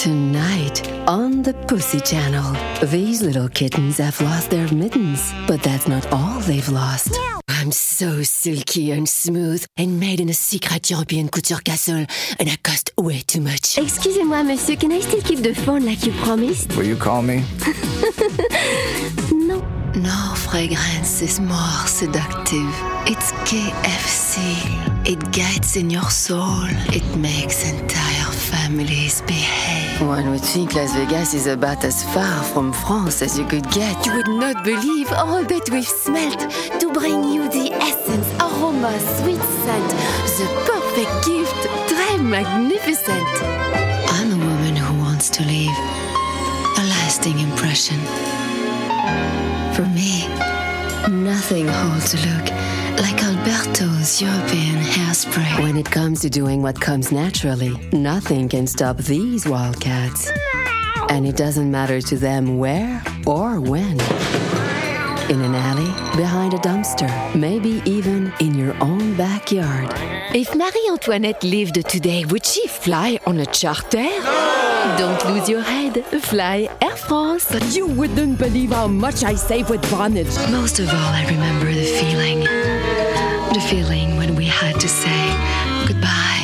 Tonight on the Pussy Channel, these little kittens have lost their mittens, but that's not all they've lost. I'm so silky and smooth and made in a secret European couture castle, and I cost way too much. Excusez-moi, monsieur, can I still keep the phone like you promised? Will you call me? No. No fragrance is more seductive. It's KFC. It gets in your soul. It makes entire families behave. One would think Las Vegas is about as far from France as you could get. You would not believe all that we've smelt to bring you the essence, aroma, sweet scent, the perfect gift, très magnificent. I'm a woman who wants to leave a lasting impression. For me, nothing holds a look like Alberto's European hairspray. When it comes to doing what comes naturally, nothing can stop these wildcats. And it doesn't matter to them where or when. In an alley, behind a dumpster, maybe even in your own backyard. If Marie Antoinette lived today, would she fly on a charter? Don't lose your head. Fly Air France. But you wouldn't believe how much I save with Vonage. Most of all, I remember the feeling. The feeling when we had to say goodbye.